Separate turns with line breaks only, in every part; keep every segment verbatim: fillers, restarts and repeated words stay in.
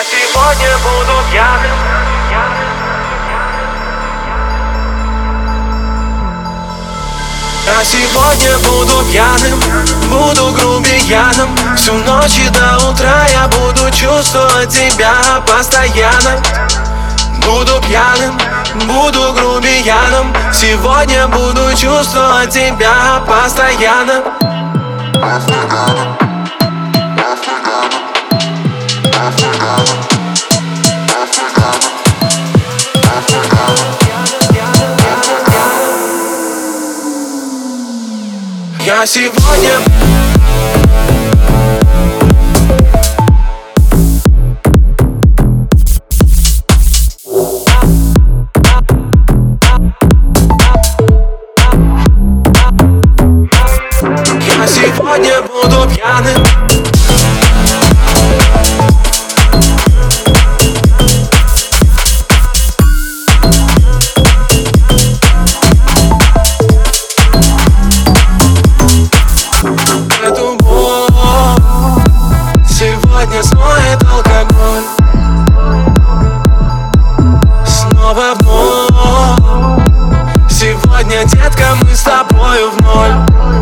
сегодня буду пьяным. Я сегодня буду пьяным, буду грубияном. Всю ночь и до утра я буду чувствовать тебя постоянно. Буду пьяным, буду грубияном. Сегодня буду чувствовать тебя постоянно. Я сегодня Я сегодня буду пьяным. Эту боль сегодня смоет алкоголь. Снова вновь. Сегодня, детка, мы с тобою в ноль.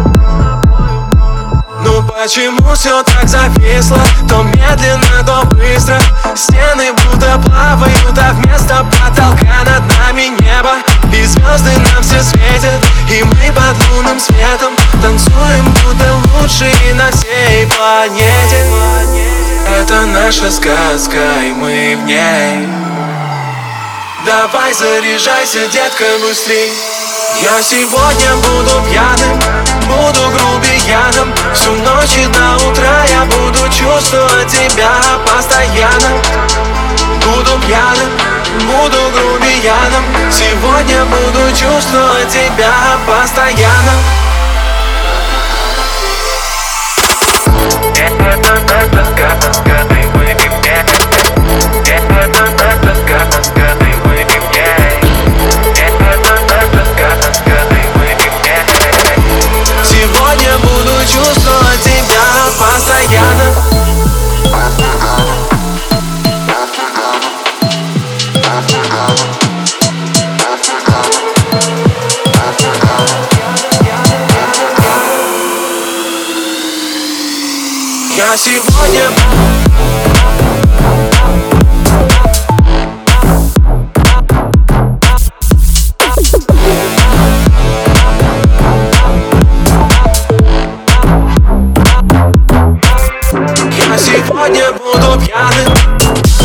Ну почему все так зависло? То медленно, то быстро. Стены будто плавают, а вместо потолка над нами небо. И звезды нам все светят, и мы под лунным светом танцуем, будто лучшие на всей планете. Это наша сказка, и мы в ней. Давай заряжайся, детка, быстрей. Я сегодня буду пьяным, буду грубияном. Всю ночь и до утра я буду чувствовать тебя постоянно. Буду пьяным, буду грубияном. Сегодня буду чувствовать тебя постоянно. Сегодня буду чувствовать тебя постоянно. Я сегодня Я сегодня буду пьяным.